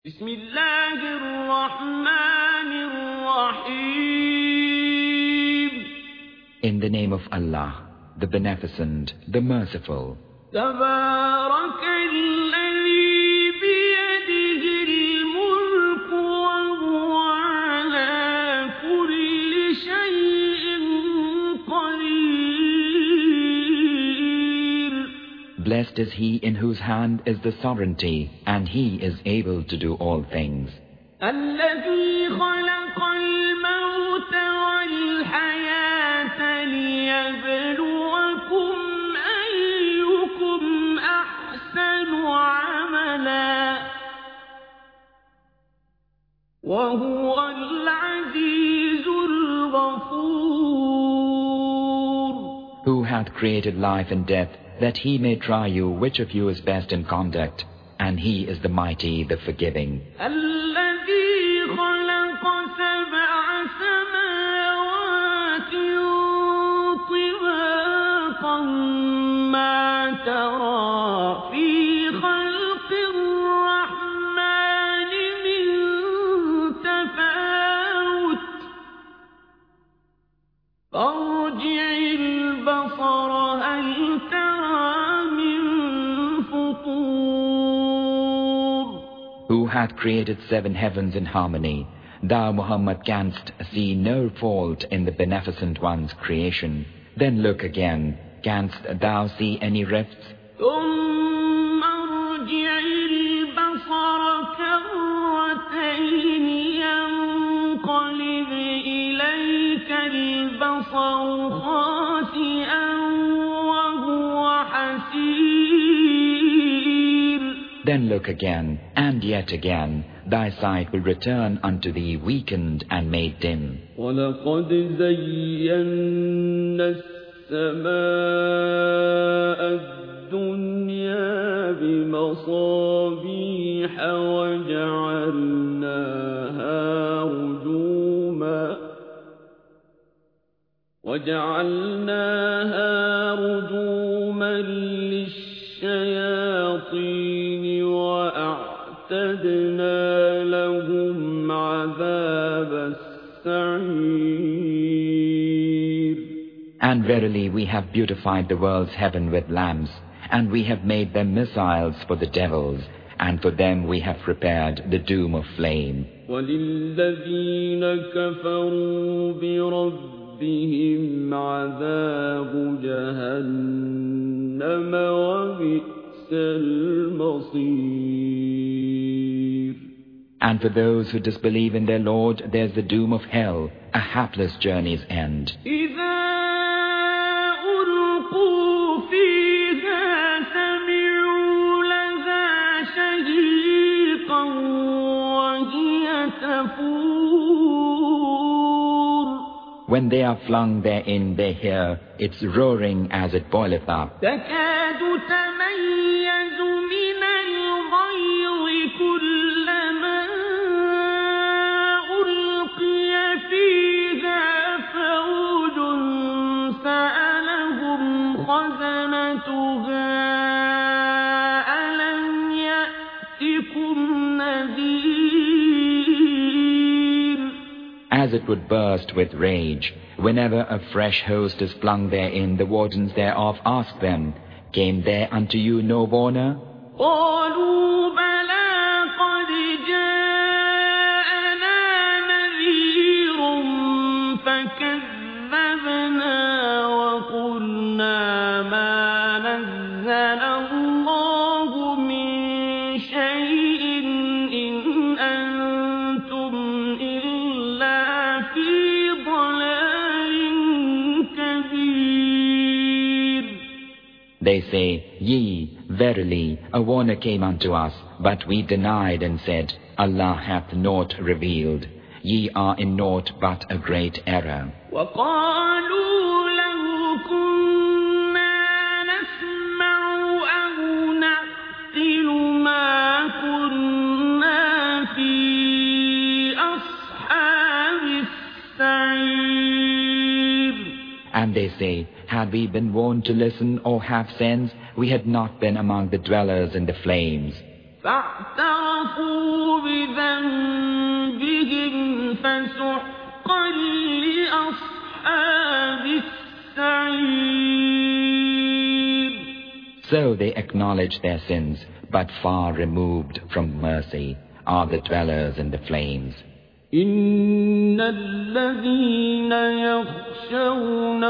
بسم الله الرحمن الرحيم. In the name of Allah, the Beneficent, the Merciful. تبارك الذي بيده الملك وهو على كل شيء قدير. Blessed is he in whose hand is the sovereignty, and he is able to do all things. الذي خلق الموت والحياة ليبلوكم أيكم أحسن عملا وهو العزيز الغفور. Who hath created life and death, that he may try you which of you is best in conduct, and he is the mighty, the forgiving. الذي خلق سبع سماوات طباقا ما ترى في خلق الرحمن من تفاوت فارجع البصر هل ترى من فطور. Who hath created 7 heavens in harmony? Thou, Muhammad, canst see no fault in the Beneficent One's creation. Then look again. Canst thou see any rifts? ثم ارجع البصر كرتين ينقلب إليك البصر خاسئا وهو حسير. Then look again, and yet again. Thy sight will return unto thee weakened and made dim. ولقد زينا السماء الدنيا بمصابيح وجعلناها رجوما للشياطين وأعتدنا لهم عذاب السعير. And verily we have beautified the world's heaven with lamps, and we have made them missiles for the devils, and for them we have prepared the doom of flame. وَلِلَّذِينَ كَفَرُوا بِرَبِّهِمْ عَذَابُ جَهَنَّمَ وَبِئْسَ الْمَصِيرُ. And for those who disbelieve in their Lord, there's the doom of hell, a hapless journey's end. إِذَا أُلْقُوا فِيهَا سَمِعُوا لَهَا شَهِيقًا وَهِيَ تَفُورُ. When they are flung therein, they hear its roaring as it boileth up. تكاد تميز من الغيظ كلما ألقي فيها فوج سألهم خزنتها ألم يأتكم نذير. As it would burst with rage, whenever a fresh host is flung therein, the wardens thereof ask them, Came there unto you no warner? قالوا بلى قد جاءنا نذير فكذبنا وقلنا ما نزل الله من شيء إن أنتم إلا في ضلال كبير. They say, Yea, verily, a warner came unto us, but we denied and said, Allah hath naught revealed. Ye are in naught but a great error. وقالوا لو كنا نسمع أو نعقل ما كنا في أصحاب السعير. And they say, Had we been warned to listen or have sense, we had not been among the dwellers in the flames. فاعترفوا فسحقا لأصحاب السعير. So they acknowledge their sins, but far removed from mercy are the dwellers in the flames. إن الذين يخشون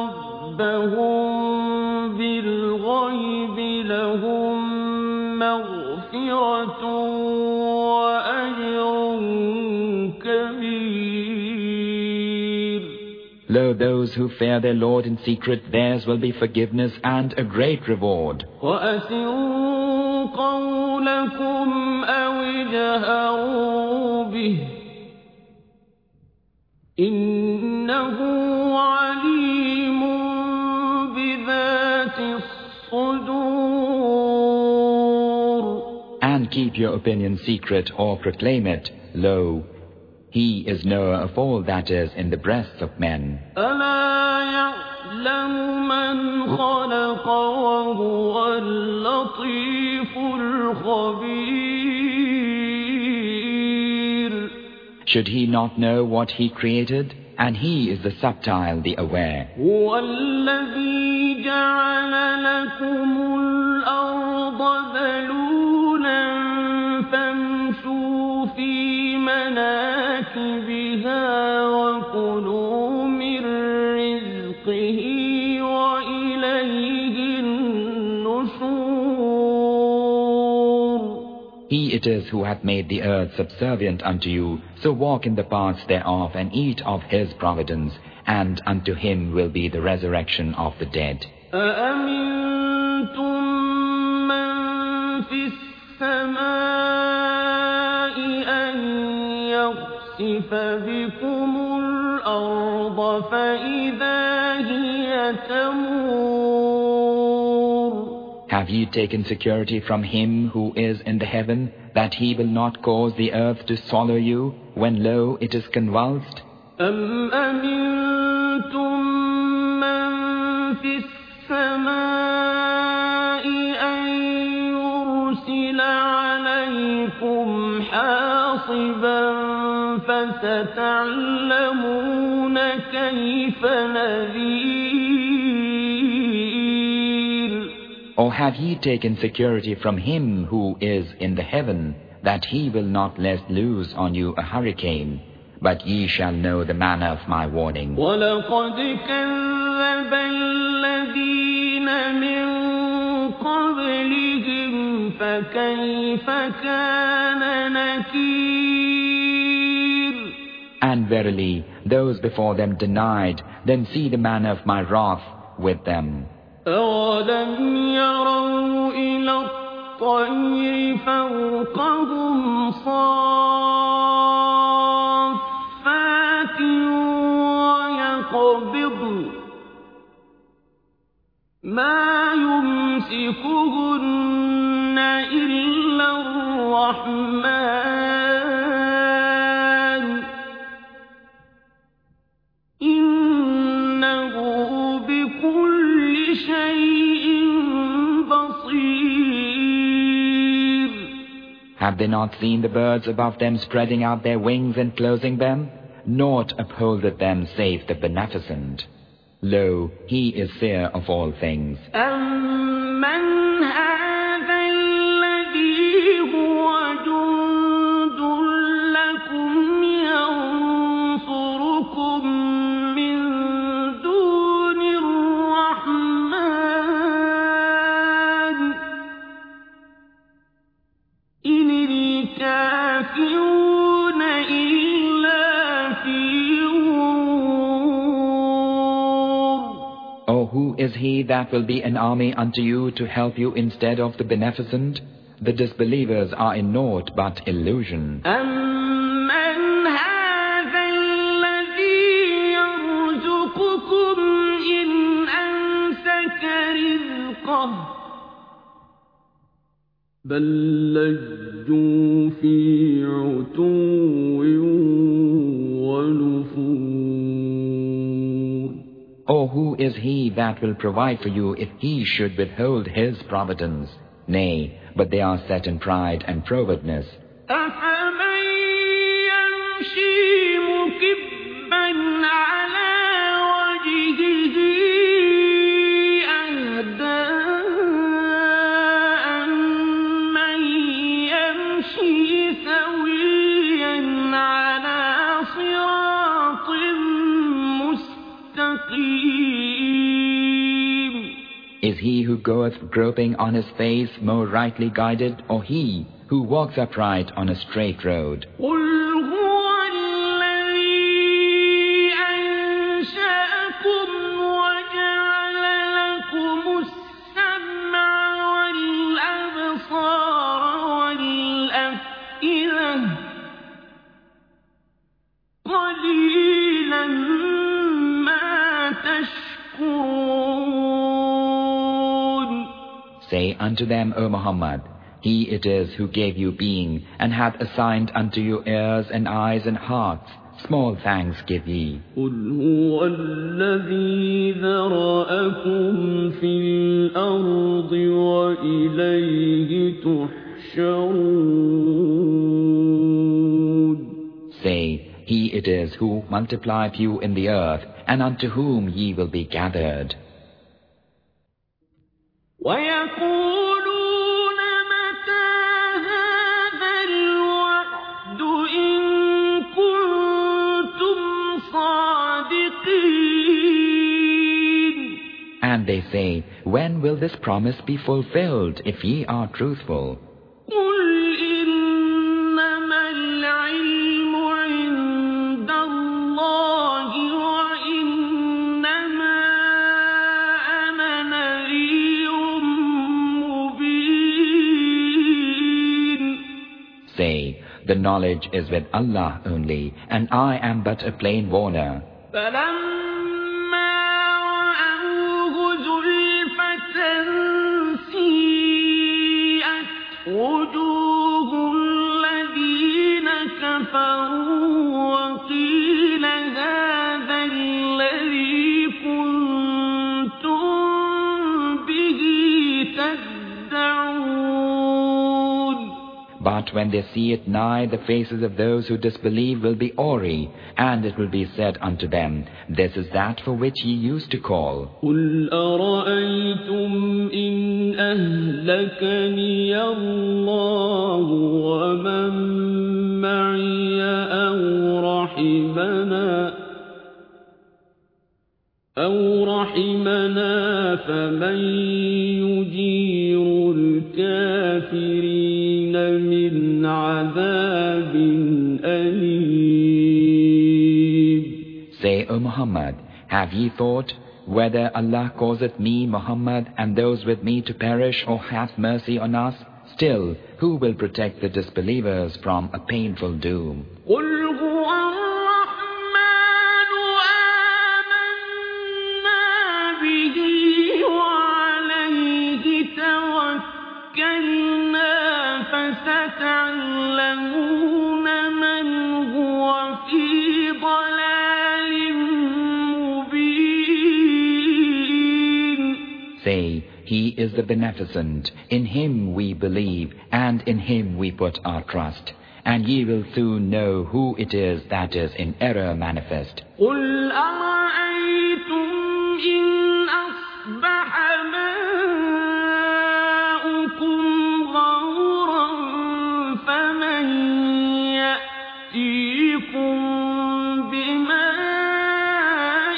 ربهم بالغيب لهم مغفرة وأجر كبير. Lo, those who fear their Lord in secret, theirs will be forgiveness and a great reward. وأسروا قولكم أو اجهروا به إنه عليم بذات الصدور. And keep your opinion secret or proclaim it. Lo, He is knower of all that is in the breasts of men. ألا يعلم من خلق وهو اللطيف الخبير. Should He not know what He created? And He is the subtile, the aware. هو الذي جعل لكم الأرض ذلولا فامشوا في مناكبها وكلوا من رزقه وإليه النشور. He it is who hath made the earth subservient unto you, so walk in the paths thereof and eat of His providence, and unto Him will be the resurrection of the dead. أأمنتم من في السماء أن يخسف بكم الأرض فإذا هي تمور. Have ye taken security from Him who is in the heaven, that He will not cause the earth to swallow you, when lo, it is convulsed? أم أمنتم من في السماء أن يرسل عليكم حاصبا فستعلمون كيف نذير. Or have ye taken security from Him who is in the heaven, that He will not let loose on you a hurricane? But ye shall know the manner of my warning. وَلَقَدْ كَذَّبَ الَّذِينَ مِن قَبْلِهِمْ فَكَيْفَ كَانَ نَكِيرِ. And verily, those before them denied, then see the manner of my wrath with them. أَوَلَمْ يَرَوْا إِلَى الطَّيْرِ فَوْقَهُمْ صَافَّاتٍ وَيَقْبِضْنَ مَا يُمْسِكُهُنَّ إِلَّا الرَّحْمَنُ إِنَّهُ بِكُلِّ شَيْءٍ بَصِيرٌ. Have they not seen the birds above them spreading out their wings and closing them? Naught upholdeth them save the Beneficent. Lo, He is seer of all things. أَمَّنْ هَذَا الَّذِي هُوَ جُندٌ لَّكُمْ يَنصُرُكُم مِّن دُونِ الرَّحْمَنِ إِنِ الْكَافِرُونَ إِلَّا فِي غُرُورٍ. Oh, who is He that will be an army unto you to help you instead of the Beneficent? The disbelievers are in naught but illusion. أَمَّنْ هَذَا الَّذِي يَرْزُقُكُمْ إِنْ أَمْسَكَ رِزْقَهُ بَل لَّجُّوا فِي عُتُوٍّ وَنُفُورٍ. Oh, who is He that will provide for you if He should withhold His providence? Nay, but they are set in pride and frowardness. أَفَمَن يَمْشِي سويا على صراط مستقيم. Is he who goeth groping on his face more rightly guided, or he who walks upright on a straight road? قل هو الذي أنشأكم وجعل لكم السمع والأبصار والأفئدة قليلا ما تشكرون. Say unto them, O Muhammad, He it is who gave you being, and hath assigned unto you ears and eyes and hearts. Small thanks give ye. قل هو الذي ذرأكم في الأرض وإليه تحشرون. Say, He it is who multiplied you in the earth, and unto whom ye will be gathered. ويقولون متى هذا الوعد إن كنتم صادقين. And they say, when will this promise be fulfilled, if ye are truthful? قل إنما العلم عند الله وإنما أنا نذير مبين. Say, the knowledge is with Allah only, and I am but a plain warner. فلما رأوه زلفة سيئت وجوه الذين كفروا وقيل هذا الذي كنتم به تدعون. But when they see it nigh, the faces of those who disbelieve will be awry, and it will be said unto them, this is that for which ye used to call. قل أرأيتم إن أهلكني الله ومن معي أو رحمنا فمن يجير الكافرين من عذاب أليم. Say, O Muhammad, have ye thought whether Allah causeth me, Muhammad, and those with me to perish, or hath mercy on us? Still, who will protect the disbelievers from a painful doom? قل هو الرحمن آمنا به وعليه توكلنا فستعلمون من هو في ضلال مبين. Say, He is the Beneficent, in Him we believe, and in Him we put our trust. And ye will soon know who it is that is in error manifest. قل أرأيتم إن أصبح ماؤكم غورا فمن يأتيكم بماء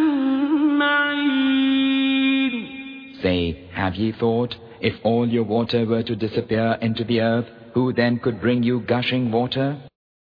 معين. Say, have ye thought, if all your water were to disappear into the earth, who then could bring you gushing water?